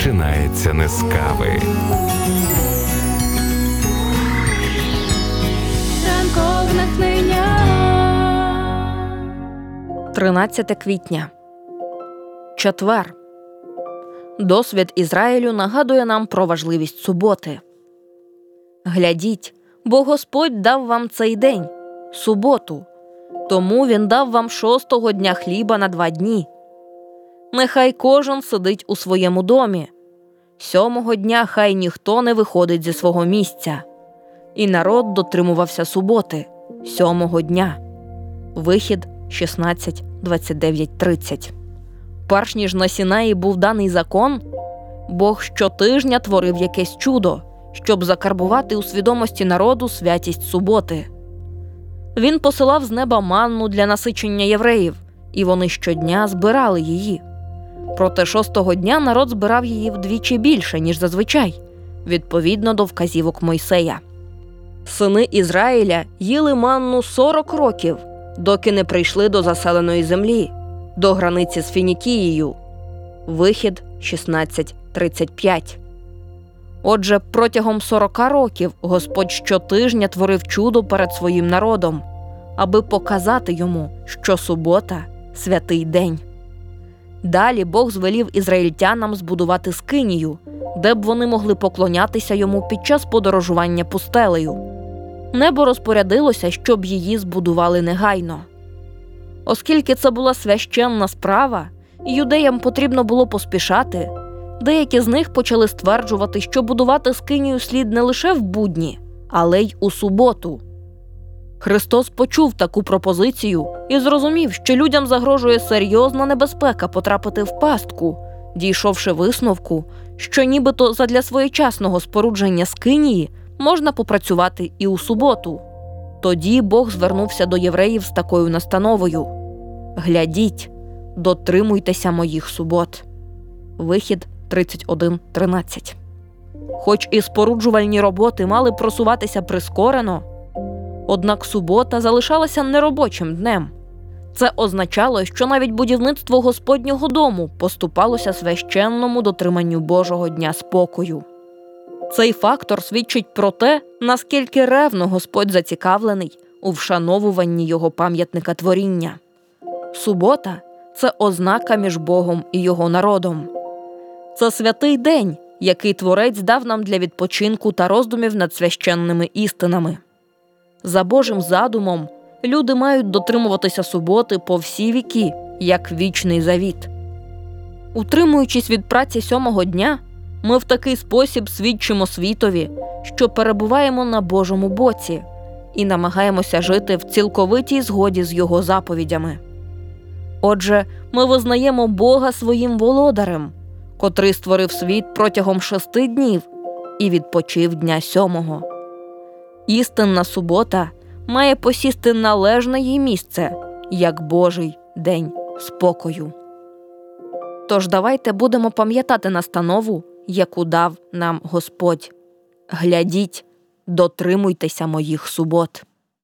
починається не з кави. Ранкове натхнення. 13 квітня. Четвер. Досвід Ізраїлю нагадує нам про важливість суботи. Глядіть, бо Господь дав вам цей день, суботу, тому Він дав вам 6-го дня хліба на 2 дні. Нехай кожен сидить у своєму домі. 7-го дня хай ніхто не виходить зі свого місця. І народ дотримувався суботи, 7-го дня. Вихід 16, 29, 30. Перш ніж на Сінаї був даний закон, Бог щотижня творив якесь чудо, щоб закарбувати у свідомості народу святість суботи. Він посилав з неба манну для насичення євреїв, і вони щодня збирали її. Проте 6-го дня народ збирав її вдвічі більше, ніж зазвичай, відповідно до вказівок Мойсея. Сини Ізраїля їли манну 40 років, доки не прийшли до заселеної землі, до границі з Фінікією. Вихід 16:35. Отже, протягом 40 років Господь щотижня творив чудо перед своїм народом, аби показати йому, що субота – святий день. Далі Бог звелів ізраїльтянам збудувати скинію, де б вони могли поклонятися йому під час подорожування пустелею. Небо розпорядилося, щоб її збудували негайно. Оскільки це була священна справа, і юдеям потрібно було поспішати, деякі з них почали стверджувати, що будувати скинію слід не лише в будні, але й у суботу. Христос почув таку пропозицію і зрозумів, що людям загрожує серйозна небезпека потрапити в пастку, дійшовши висновку, що нібито задля своєчасного спорудження скинії можна попрацювати і у суботу. Тоді Бог звернувся до євреїв з такою настановою: «Глядіть, дотримуйтеся моїх субот». Вихід 31:13. Хоч і споруджувальні роботи мали просуватися прискорено, однак субота залишалася неробочим днем. Це означало, що навіть будівництво Господнього дому поступалося священному дотриманню Божого дня спокою. Цей фактор свідчить про те, наскільки ревно Господь зацікавлений у вшановуванні його пам'ятника творіння. Субота – це ознака між Богом і його народом. Це святий день, який Творець дав нам для відпочинку та роздумів над священними істинами. За Божим задумом, люди мають дотримуватися суботи по всі віки, як вічний завіт. Утримуючись від праці 7-го дня, ми в такий спосіб свідчимо світові, що перебуваємо на Божому боці і намагаємося жити в цілковитій згоді з Його заповідями. Отже, ми визнаємо Бога своїм володарем, котрий створив світ протягом 6 днів і відпочив дня 7-го. Істинна субота має посісти належне їй місце, як Божий день спокою. Тож давайте будемо пам'ятати настанову, яку дав нам Господь. Глядіть, дотримуйтеся моїх субот.